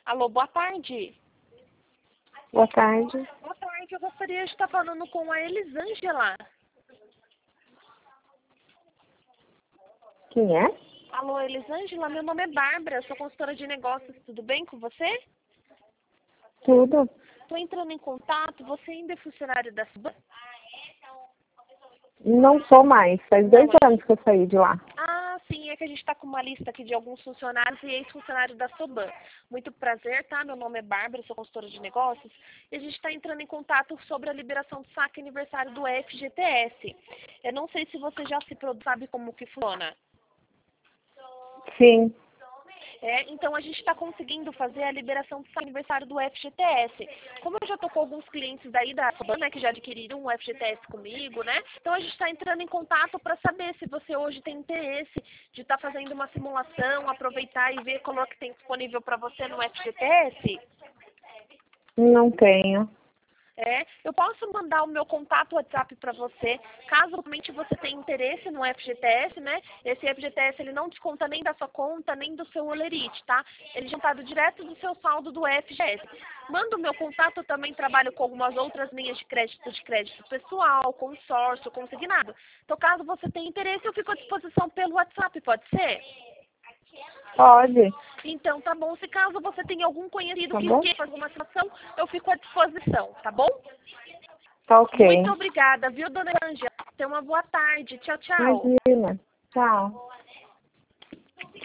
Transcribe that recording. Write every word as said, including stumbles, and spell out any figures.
Alô, boa tarde. Boa tarde. Boa tarde, eu gostaria de estar falando com a Elisângela. Quem é? Alô, Elisângela, meu nome é Bárbara, eu sou consultora de negócios, tudo bem com você? Tudo. Estou entrando em contato, você ainda é funcionário da Suban? Não sou mais. Faz dois anos que eu saí de lá. Ah, sim, é que a gente está com uma lista aqui de alguns funcionários e ex-funcionários da Soban. Muito prazer, tá? Meu nome é Bárbara, sou consultora de negócios. E a gente está entrando em contato sobre a liberação do saque aniversário do F G T S. Eu não sei se você já se pro- sabe como que funciona. Sim. É, então a gente está conseguindo fazer a liberação do aniversário do F G T S. Como eu já estou com alguns clientes daí da Soban, né, que já adquiriram um F G T S comigo, né? Então a gente está entrando em contato para saber se você hoje tem interesse de estar tá fazendo uma simulação, aproveitar e ver como é que tem disponível para você no F G T S. Não tenho. É, eu posso mandar o meu contato WhatsApp para você, caso realmente você tenha interesse no F G T S, né? Esse F G T S ele não desconta nem da sua conta, nem do seu Olerite, tá? Ele é juntado direto do seu saldo do F G S. Manda o meu contato, eu também trabalho com algumas outras linhas de crédito, de crédito pessoal, consórcio, consignado. Então, caso você tenha interesse, eu fico à disposição pelo WhatsApp, pode ser? Pode. Então, tá bom. Se caso você tenha algum conhecido Tá que bom? queira fazer uma situação, eu fico à disposição, tá bom? Tá ok. Muito obrigada, viu, dona Ângela? Tenha uma boa tarde. Tchau, tchau. Imagina. Tchau.